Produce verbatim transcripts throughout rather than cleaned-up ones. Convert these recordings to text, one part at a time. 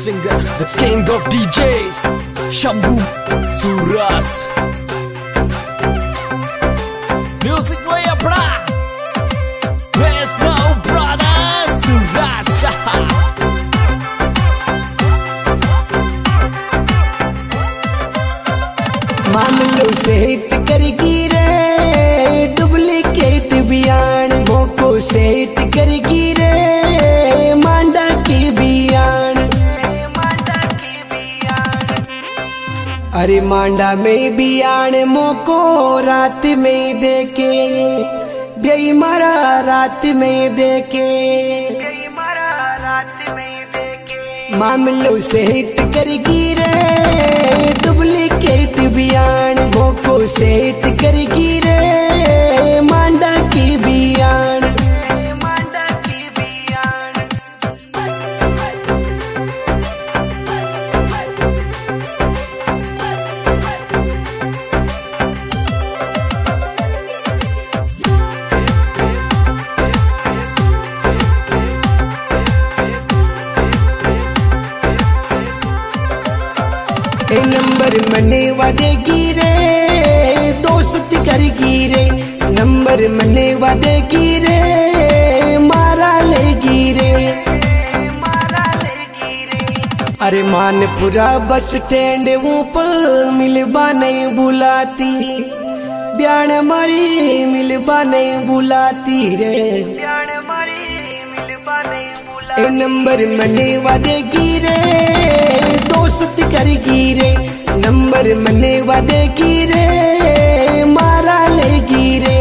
singer, the king of D Js, Shambhu Suras. Music way up, there's no brother Suras. मामलों से hit करगी रे duplicate बयान, मोको से हिट करगी रे मांडा की बयान। अरे मांडा में बयान मोको रात में देके बेई मारा रात में देके मामलों से हिट करगी रे डुप्लीकेट बयान, मोको से हिट करगी रे मांडा की बयान। ए नंबर मने वादेगी रे दोस्त करगी रे, नंबर मने वादेगी रे मारा लेगी रे। अरे मानपुरा बस स्टैंड ऊपर मिलबा नहीं बुलाती, ब्यान मारी मिलबा नहीं बुलाती रे। ए नंबर मने वादेगी रे दोस्त करगी रे, नंबर मने वादेगी रे मारा लेगी रे।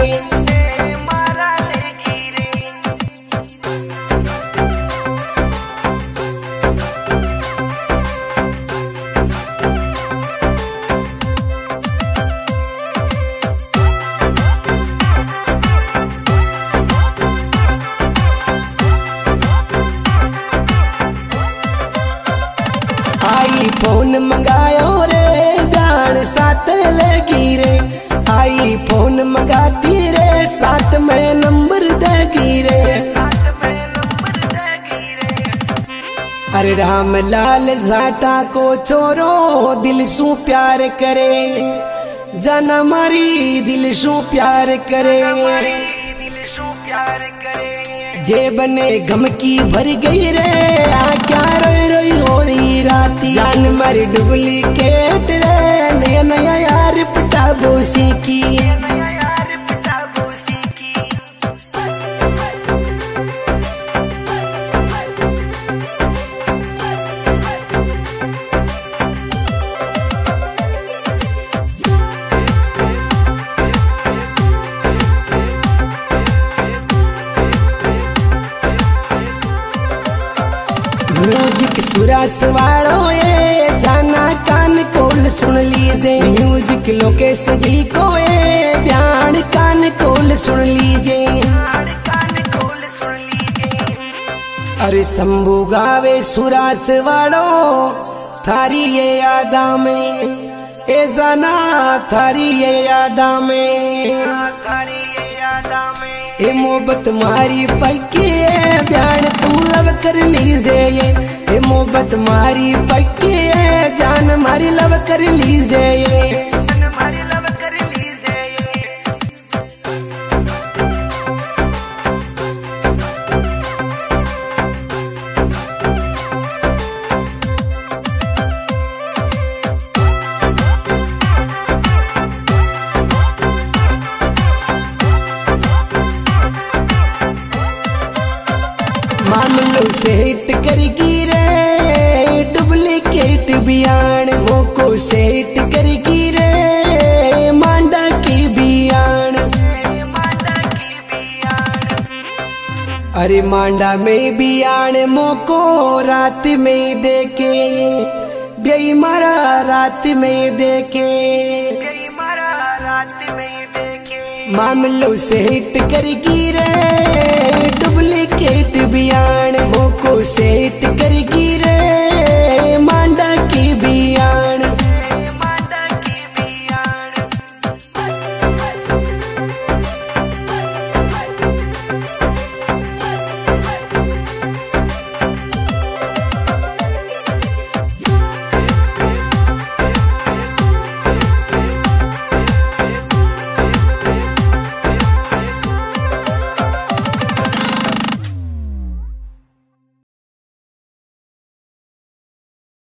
आई फोन मंगायो रे गान साथ लेगी रे, आई फोन मंगाती रे साथ में नंबर देगी रे। अरे राम लाल जाटा को छोरो दिल सू प्यार करे, जाना मारी दिल सू प्यार करे। जे बने गम की भर गई रे आ क्या रोई रोई हो रही राती, जान मारी डुप्लीकेट रे नया नया यार पटा बोसी की। म्यूजिक सुरास वालों ये जाना कान खोल सुन लीजिए, म्यूजिक लोकेश जी को ये बयान कान खोल सुन लीजिए। अरे शंभू गावे सुरास वालों थारी ये यादा में, ए जाना थारी ये यादा में, ए मोहब्बत मारी पक्की है बयान तू लब कर लीजिए ये, ए मोहब्बत मारी पक्की है जान मारी लब कर लीजिए ये। मामलों से हिट करगी रे डुप्लीकेट बयान, मोको से हिट करगी रे मांडा की बयान। अरे मांडा में बयान मोको रात में देके बेई मारा रात में देके मामलों से हिट करगी रे डुप्लीकेट बयान, मोको से हिट करगी रे